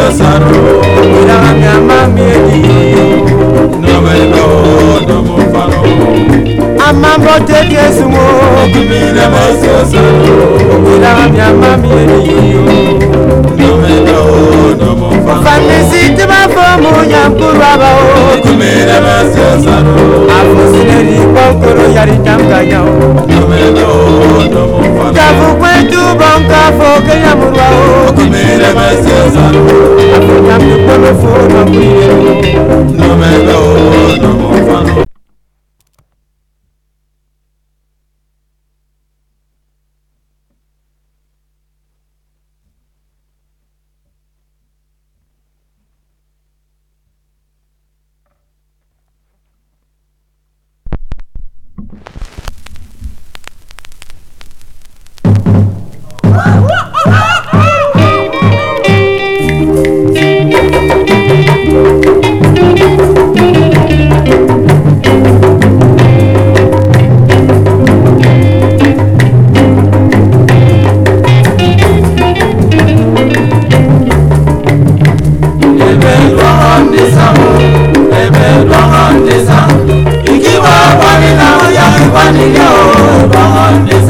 saro ila ngama miedi no me no no mo faro amambo te kesumo kumile maso saro ila ngama miedi no me no no mo faro fanisi tiba fomu nyampurwa ba kumile maso saro afusineri kokoro yari tamkanya no me no no mo faro tabu kwetu bonka foke yamurwa kumile maso saro afunyamdu polo fo no kuiro no me no no mo faro Ikiwa wani na ya wani yo,